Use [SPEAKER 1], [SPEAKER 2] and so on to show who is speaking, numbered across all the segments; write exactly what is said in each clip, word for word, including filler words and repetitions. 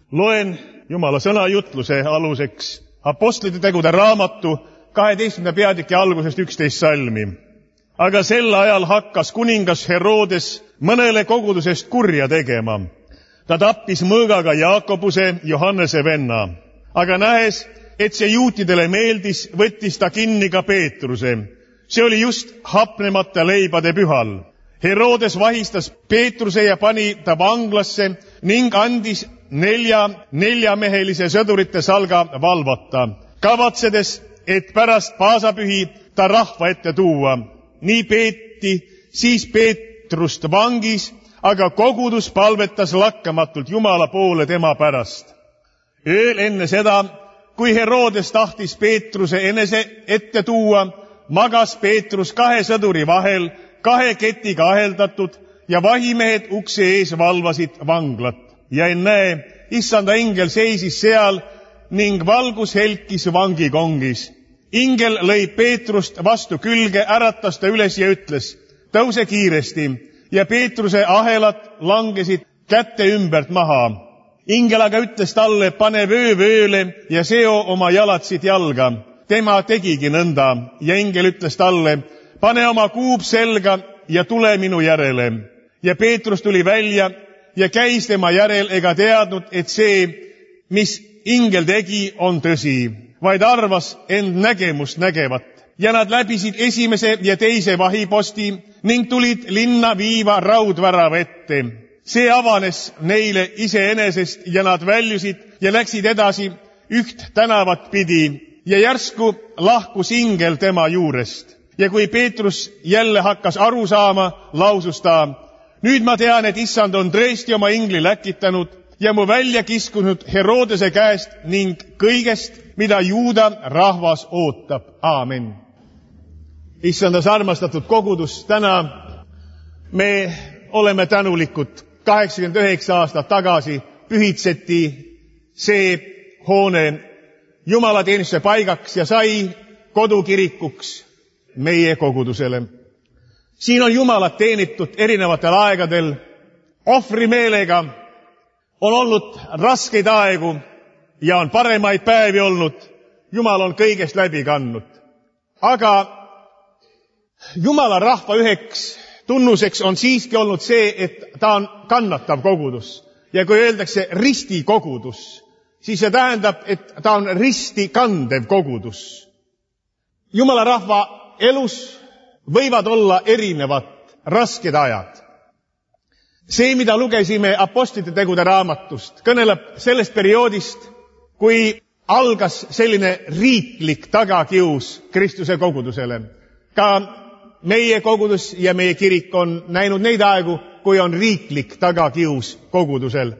[SPEAKER 1] Loen Jumala sõnajutluse aluseks Apostlite tegude raamatu kaheteistkümnenda peatüki algusest üksteist salmi. Aga sel ajal hakkas kuningas Herodes mõnele kogudusest kurja tegema. Ta tappis mõõgaga Jaakobuse, Johannese venna. Aga nähes, et see juutidele meeldis, võttis ta kinni ka Peetruse. See oli just hapnemata leibade pühal. Herodes vahistas Peetruse ja pani ta vanglasse ning andis nelja neljamehelise sõdurite salga valvata, kavatsedes, et pärast paasapühi ta rahva ette tuua. Nii peeti siis Peetrust vangis, aga kogudus palvetas lakkamatult Jumala poole tema pärast. Ööl enne seda, kui Herodes tahtis Peetruse enese ette tuua, magas Peetrus kahe sõduri vahel, kahe ketiga aheldatud ja vahimehed ukse ees valvasid vanglat. Ja ennäe, issanda ingel seisis seal ning valgus helkis vangikongis. Ingel lõi Peetrust vastu külge, äratas ta üles ja ütles, tõuse kiiresti, ja Peetruse ahelad langesid kätte ümbert maha. Ingel aga ütles talle, pane vöö vööle ja seo oma jalad siit jalga. Tema tegigi nõnda ja ingel ütles talle, pane oma kuub selga ja tule minu järele. Ja Peetrus tuli välja ja käis tema järel ega teadnud, et see, mis ingel tegi, on tõsi, vaid arvas end nägemust nägevat. Ja nad läbisid esimese ja teise vahiposti ning tulid linna viiva raudvärava ette. See avanes neile iseenesest ja nad väljusid ja läksid edasi üht tänavat pidi ja järsku lahkus ingel tema juurest. Ja kui Peetrus jälle hakkas aru saama, lausus ta, nüüd ma tean, et issand on tõesti oma ingli läkitanud ja mu välja kiskunud Herodese käest ning kõigest, mida Juuda rahvas ootab. Aamen. Issandas armastatud kogudus, täna me oleme tänulikud. kaheksakümmend üheksa aastat tagasi pühitseti see hoone jumalateenistuse paigaks ja sai kodukirikuks meie kogudusele. Siin on Jumalat teenitud erinevatel aegadel, ohvrimeelega, on olnud raskeid aegu ja on paremaid päevi olnud. Jumal on kõigest läbi kandnud. Aga Jumala rahva üheks tunnuseks on siiski olnud see, et ta on kannatav kogudus. Ja kui öeldakse risti kogudus, siis see tähendab, et ta on risti kandev kogudus. Jumala rahva elus võivad olla erinevad rasked ajad. See, mida lugesime Apostlite tegude raamatust, kõneleb sellest perioodist, kui algas selline riiklik tagakius Kristuse kogudusele. Ka meie kogudus ja meie kirik on näinud neid aegu, kui on riiklik tagakius kogudusel.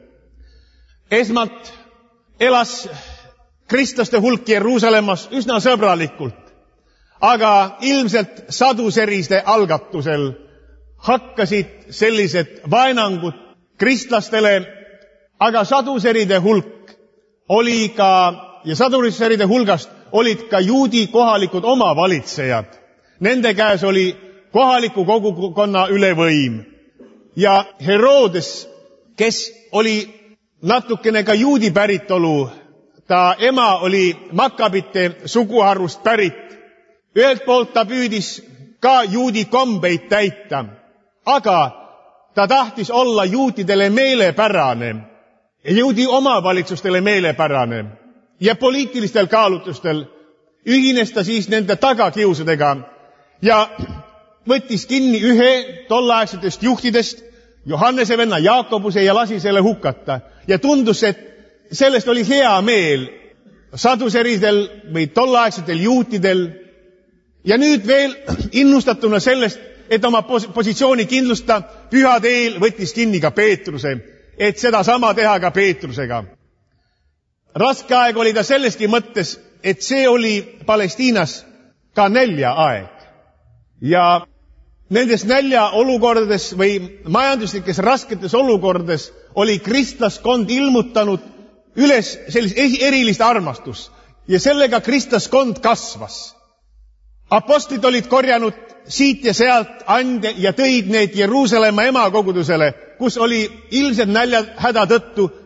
[SPEAKER 1] Esmalt elas kristlaste hulk Jeruusalemmas üsna sõbralikult, aga ilmselt saduseriste algatusel hakkasid sellised vaenangud kristlastele, aga saduseride hulk oli ka, ja saduseride hulgast olid ka juudi kohalikud omavalitsejad. Nende käes oli kohaliku kogukonna üle võim. Ja Herodes, kes oli natukene ka juudi päritolu, ta ema oli Makkabite suguharust pärit. Ühelt poolt ta püüdis ka juudi kombeid täita, aga ta tahtis olla juutidele meelepärane, juudi omavalitsustele meelepärane ja poliitilistel kaalutlustel ühines ta siis nende tagakiusudega ja võttis kinni ühe tollaegsetest juhtidest, Johannese venna Jaakobuse, ja lasi selle hukata. Ja tundus, et sellest oli hea meel saduseridel või tollaegsetel juutidel. Ja nüüd veel innustatuna sellest, et oma positsiooni kindlusta pühade eel võttis kinni ka Peetruse, et seda sama teha ka Peetrusega. Raske aeg oli ta selleski mõttes, et see oli Palestiinas ka nälja aeg. Ja nendes nälja olukordades või majanduslikes rasketes olukordades oli kristlaskond ilmutanud üles sellist erilist armastust ja sellega kristlaskond kasvas. Apostlid olid korjanud siit ja sealt ande ja tõid need Jeruusalemma emakogudusele, kus oli ilmselt näljahäda tõttu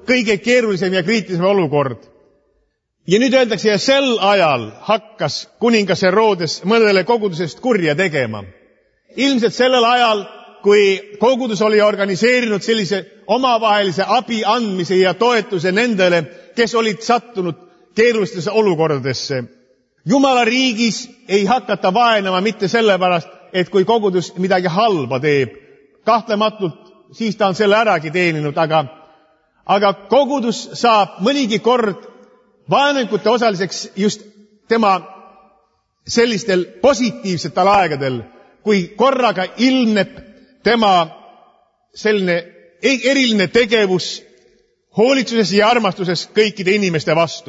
[SPEAKER 1] kõige keerulisem ja kriitilisem olukord. Ja nüüd öeldakse, ja sel ajal hakkas kuningas Herodes mõnele kogudusest kurja tegema. Ilmselt sellel ajal, kui kogudus oli organiseerinud sellise omavahelise abi andmise ja toetuse nendele, kes olid sattunud keerulistesse olukordadesse. Jumala riigis ei hakata vaenama mitte sellepärast, et kui kogudus midagi halba teeb, kahtlematult siis ta on selle äragi teeninud, aga, aga kogudus saab mõnigi kord vaenukute osaliseks just tema sellistel positiivsetel aegadel, kui korraga ilmneb tema selline eriline tegevus hoolitsuses ja armastuses kõikide inimeste vastu.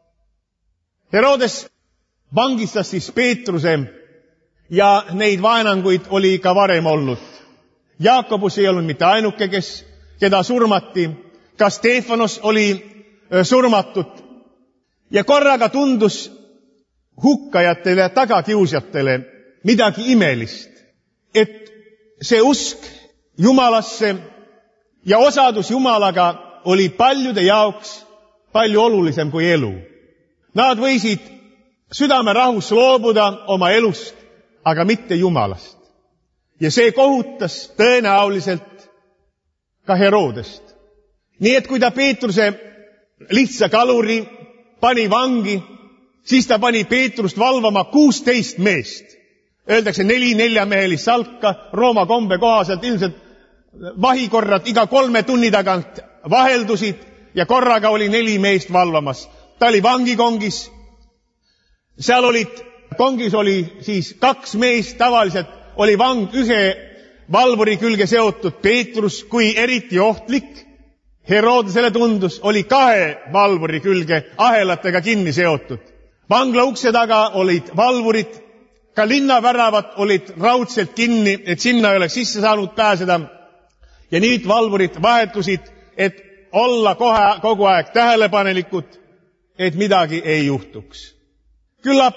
[SPEAKER 1] Herodes vangistas siis Peetruse ja neid vaenanguid oli ka varem olnud. Jaakobus ei olnud mitte ainuke, kes, keda surmati, ka Stefanos oli surmatud ja korraga tundus hukkajatele ja tagakiusjatele midagi imelist, et see usk Jumalasse ja osadus Jumalaga oli paljude jaoks palju olulisem kui elu. Nad võisid südame rahus loobuda oma elust, aga mitte Jumalast. Ja see kohutas tõenäoliselt ka Herodest. Nii et kui ta Peetruse lihtsa kaluri pani vangi, siis ta pani Peetrust valvama kuusteist meest. Öeldakse neli neljamehelist salka, Rooma kombe kohaselt ilmselt vahikorrad iga kolme tunni tagant vaheldusid ja korraga oli neli meest valvamas. Ta oli vangikongis. Seal olid, kongis oli siis kaks meest, tavaliselt oli vang ühe valvuri külge seotud. Peetrus, kui eriti ohtlik Herodesele tundus, oli kahe valvuri külge ahelatega kinni seotud. Vangla ukse taga olid valvurid, ka linnaväravad olid raudselt kinni, et sinna ei oleks sisse saanud pääseda. Ja nüüd valvurid vahetusid, et olla kohe, kogu aeg tähelepanelikud, et midagi ei juhtuks. Küllap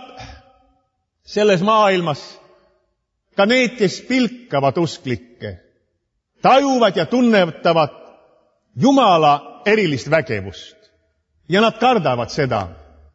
[SPEAKER 1] selles maailmas ka need, kes pilkavad usklikke, tajuvad ja tunnetavad Jumala erilist vägevust. Ja nad kardavad seda.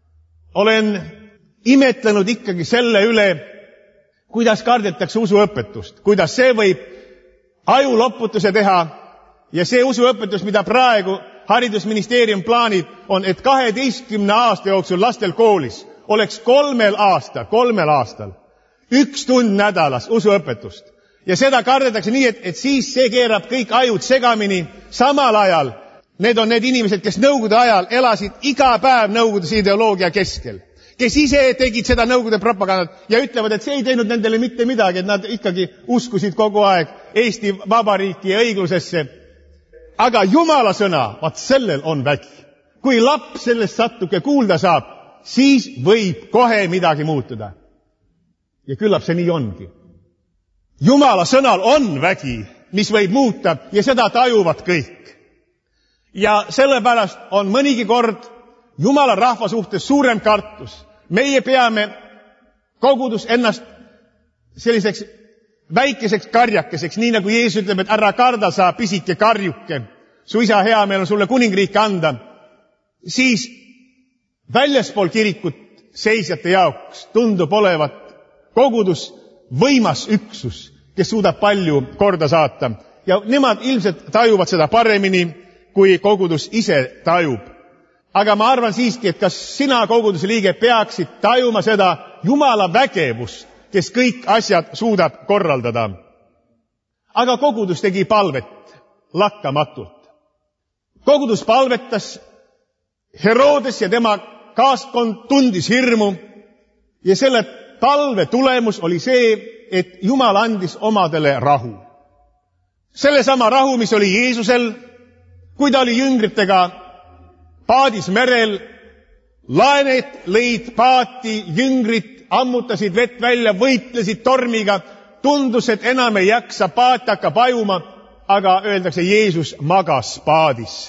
[SPEAKER 1] Olen imetlenud ikkagi selle üle, kuidas kardetakse usuõpetust, kuidas see võib ajuloputuse teha ja see usuõpetus, mida praegu haridusministeerium plaanib, on, et kaheteistkümne aasta jooksul lastel koolis oleks kolmel aastal, kolmel aastal üks tund nädalas usuõpetust. Ja seda kardetakse nii, et, et siis see keerab kõik ajud segamini. Samal ajal need on need inimesed, kes nõukogude ajal elasid iga päev nõukogude ideoloogia keskel, kes ise tegid seda nõukogude propagandat ja ütlevad, et see ei teinud nendele mitte midagi, et nad ikkagi uskusid kogu aeg Eesti Vabariiki ja õiglusesse. Aga Jumala sõna, vaat sellel on vägi. Kui laps sellest sattuke kuulda saab, siis võib kohe midagi muutuda. Ja küllap see nii ongi. Jumala sõnal on vägi, mis võib muuta ja seda tajuvad kõik. Ja sellepärast on mõnigi kord Jumala rahva suhtes suurem kartus. Meie peame kogudus ennast selliseks väikeseks karjakeseks, nii nagu Jeesus ütleb, et ära karda sa pisike karjuke, su isa hea meel on sulle kuningriiki anda. Siis väljaspool kirikut seisjate jaoks tundub olevat kogudus võimas üksus, kes suudab palju korda saata. Ja nemad ilmselt tajuvad seda paremini, kui kogudus ise tajub. Aga ma arvan siiski, et kas sina koguduse liige peaksid tajuma seda Jumala vägevust, kes kõik asjad suudab korraldada. Aga kogudus tegi palvet lakkamatult. Kogudus palvetas, Herodes ja tema kaaskond tundis hirmu ja selle palve tulemus oli see, et Jumal andis omadele rahu. Sellesama rahu, mis oli Jeesusel, kui ta oli jüngritega paadis merel, laened lõid paati, jüngrid ammutasid vett välja, võitlesid tormiga, tundus, et enam ei jaksa, paat hakkab ajuma, aga öeldakse, Jeesus magas paadis.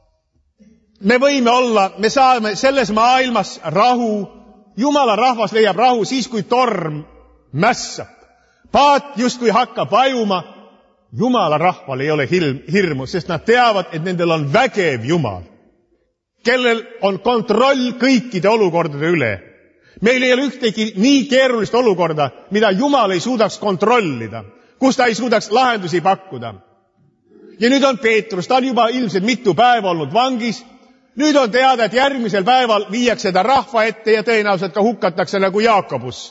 [SPEAKER 1] Me võime olla, me saame selles maailmas rahu, Jumala rahvas leiab rahu siis, kui torm mässab. Paat justkui hakkab ajuma, Jumala rahval ei ole hirmu, sest nad teavad, et nendel on vägev Jumal, kellel on kontroll kõikide olukordade üle. Meil ei ole ühtegi nii keerulist olukorda, mida Jumal ei suudaks kontrollida, kus ta ei suudaks lahendusi pakkuda. Ja nüüd on Peetrus, ta on juba ilmselt mitu päeva olnud vangis. Nüüd on teada, et järgmisel päeval viiakse ta rahva ette ja tõenäoliselt ka hukatakse nagu Jaakobus.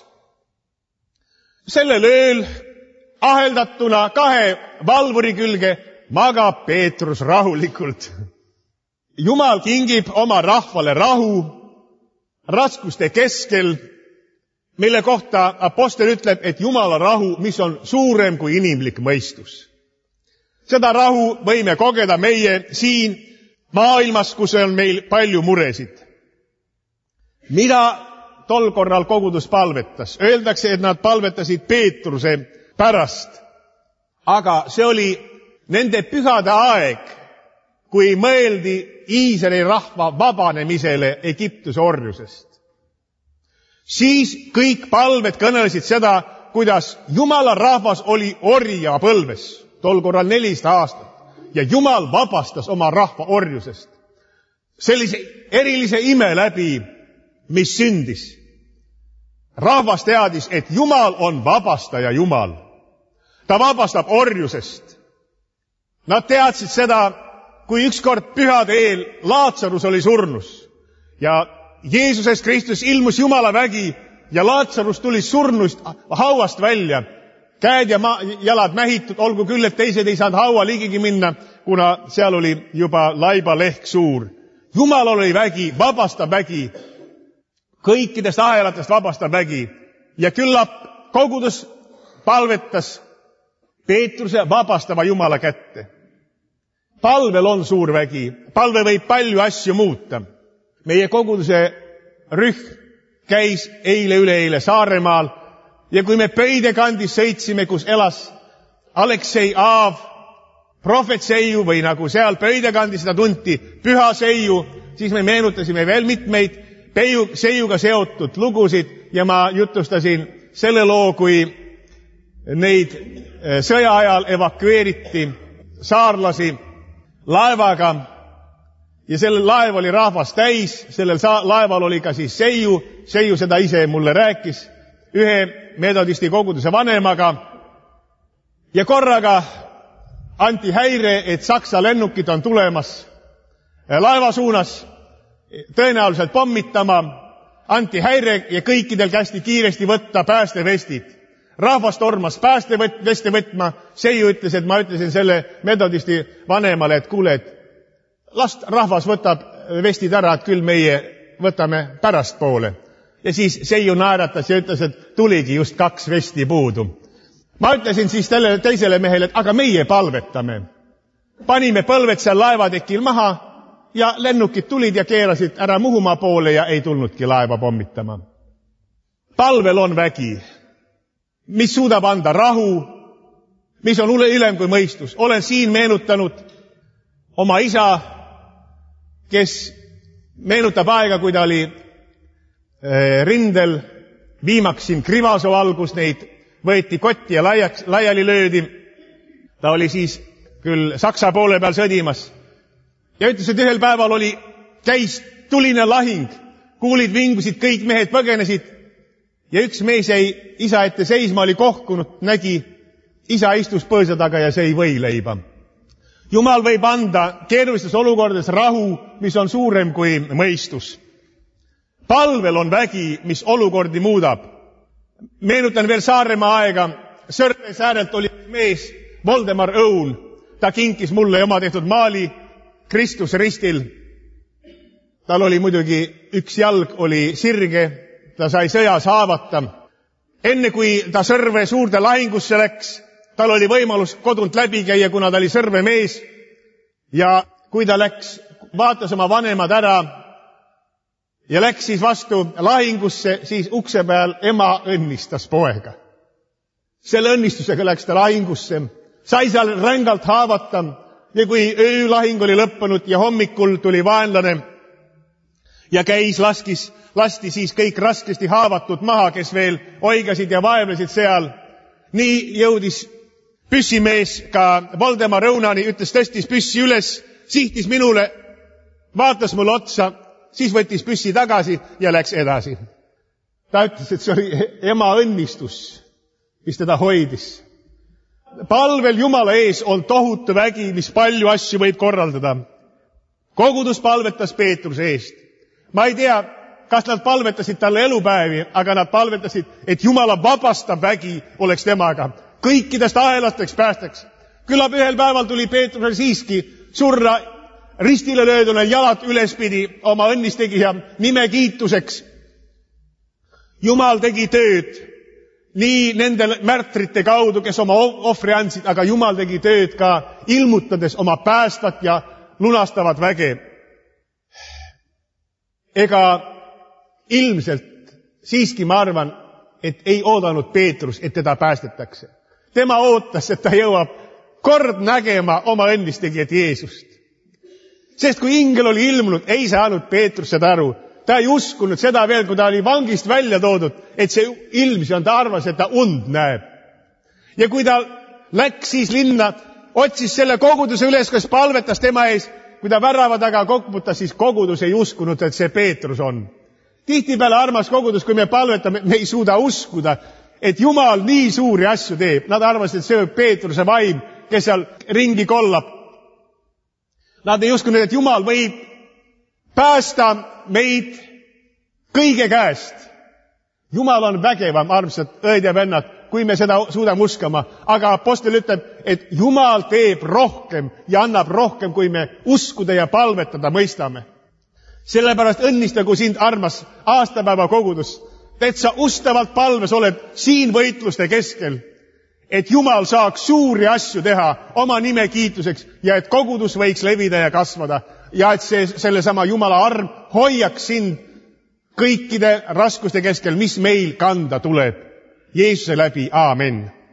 [SPEAKER 1] Sellel ööl aheldatuna kahe valvuri külge magab Peetrus rahulikult. Jumal kingib oma rahvale rahu raskuste keskel, mille kohta apostel ütleb, et Jumala rahu, mis on suurem kui inimlik mõistus. Seda rahu võime kogeda meie siin maailmas, kus on meil palju muresid. Mida tol korral kogudus palvetas? Öeldakse, et nad palvetasid Peetruse pärast. Aga see oli nende pühade aeg, kui mõeldi Iisraeli rahva vabanemisele Egiptuse orjusest. Siis kõik palved kõnelesid seda, kuidas Jumala rahvas oli orja põlves, tol korral nelisada aastat. Ja Jumal vabastas oma rahva orjusest. Sellise erilise ime läbi, mis sündis. Rahvas teadis, et Jumal on vabastaja Jumal. Ta vabastab orjusest. Nad teadsid seda, kui ükskord pühade eel Laatsarus oli surnus. Ja Jeesuses Kristus ilmus Jumala vägi ja Laatsarus tuli surnust hauast välja. Käed ja ma- jalad mähitud, olgu küll, et teised ei saanud haua ligigi minna, kuna seal oli juba laibalehk suur. Jumal oli vägi, vabastab vägi. Kõikidest ahelatest vabastab vägi. Ja küllap kogudus palvetas Peetruse vabastava Jumala kätte. Palvel on suur vägi. Palve võib palju asju muuta. Meie koguduse rühm käis eile üleeile Saaremaal ja kui me Pöide kandis sõitsime, kus elas Aleksei Aav, prohvet Seiu või nagu seal Pöide kandis seda tunti, püha Seiu, siis me meenutasime veel mitmeid Peiu, Seiuga seotud lugusid ja ma jutustasin selle loo, kui neid sõja ajal evakueeriti saarlasi laevaga ja sellel laev oli rahvas täis, sellel laeval oli ka siis Seiu, Seiu seda ise mulle rääkis, ühe metodisti koguduse vanemaga ja korraga anti häire, et Saksa lennukid on tulemas laeva suunas tõenäoliselt pommitama, anti häire ja kõikidel kästi kiiresti võtta päästevestid. Rahvas tormas päästeveste võtma, Seiu ütles, et ma ütlesin selle metodisti vanemale, et kuule, et last rahvas võtab vestid ära, et küll meie võtame pärast poole. Ja siis Seiu naeratas ja ütles, et tuligi just kaks vesti puudu. Ma ütlesin siis tälle teisele mehele, et aga meie palvetame. Panime põlved seal laevatekil maha ja lennukid tulid ja keerasid ära Muhumaa poole ja ei tulnudki laeva pommitama. Palvel on vägi, mis suudab anda rahu, mis on ülem kui mõistus. Olen siin meenutanud oma isa, kes meenutab aega, kui ta oli rindel, viimaks siin Krivasoo algus, neid võeti kotti ja laiaks, laiali löödi. Ta oli siis küll Saksa poole peal sõdimas. Ja ütles, et ühel päeval oli, käis tuline lahing, kuulid vingusid, kõik mehed põgenesid. Ja üks mees jäi isa ette seisma, oli kohkunud, nägi, isa istus põõsa taga ja sõi võileiba. Jumal võib anda keerulistes olukordades rahu, mis on suurem kui mõistus. Palvel on vägi, mis olukordi muudab. Meenutan veel Saaremaa aega. Sõrves äärelt oli mees, Voldemar Õun. Ta kinkis mulle oma tehtud maali Kristus ristil. Tal oli muidugi üks jalg oli sirge, ta sai sõjas haavata. Enne kui ta Sõrve suurde lahingusse läks, tal oli võimalus kodunt läbi käia, kuna ta oli Sõrve mees. Ja kui ta läks, vaatas oma vanemad ära ja läks siis vastu lahingusse, siis ukse peal ema õnnistas poega. Selle õnnistusega läks ta lahingusse, sai seal rängalt haavata ja kui öölahing oli lõppenud ja hommikul tuli vaenlane ja käis, laskis, lasti siis kõik raskesti haavatud maha, kes veel oigasid ja vaevlesid seal. Nii jõudis Püssimees, ka Voldemar Õunani, ütles, tõstis püssi üles, sihtis minule, vaatas mulle otsa, siis võttis püssi tagasi ja läks edasi. Ta ütles, et see oli ema õnnistus, mis teda hoidis. Palvel Jumala ees on tohutu vägi, mis palju asju võib korraldada. Kogudus palvetas Peetruse eest. Ma ei tea, kas nad palvetasid talle elupäevi, aga nad palvetasid, et Jumala vabastav vägi oleks temaga. Kõikidest ahelasteks päästeks. Küllap ühel päeval tuli Peetrusel siiski surra ristile lööduna jalad ülespidi oma õnnistegija nime kiituseks. Jumal tegi tööd nii nende märtrite kaudu, kes oma ohvri andsid, aga Jumal tegi tööd ka ilmutades oma päästvat ja lunastavat väge. Ega ilmselt siiski ma arvan, et ei oodanud Peetrus, et teda päästetakse. Tema ootas, et ta jõuab kord nägema oma õnnistegijat Jeesust. Sest kui ingel oli ilmunud, ei saanud Peetrus seda aru. Ta ei uskunud seda veel, kui ta oli vangist välja toodud, et see ilmsi on, ta arvas, et ta und näeb. Ja kui ta läks siis linna, otsis selle koguduse üles, kes palvetas tema ees, kui ta värava taga koputas, siis kogudus ei uskunud, et see Peetrus on. Tihtipeale armas kogudus, kui me palvetame, me ei suuda uskuda, et Jumal nii suuri asju teeb. Nad arvasid, et see on Peetruse vaim, kes seal ringi kollab. Nad ei uskunud, et Jumal võib päästa meid kõige käest. Jumal on vägevam, armsad õed ja vennad, kui me seda suudame uskama. Aga apostel ütleb, et Jumal teeb rohkem ja annab rohkem, kui me uskuda ja palvetada mõistame. Sellepärast õnnistagu sind, armas aastapäeva kogudus, et sa ustavalt palves oled siin võitluste keskel, et Jumal saaks suuri asju teha oma nime kiituseks ja et kogudus võiks levida ja kasvada ja et see, sellesama Jumala arm hoiaks sind kõikide raskuste keskel, mis meil kanda tuleb. Jeesuse läbi, aamen.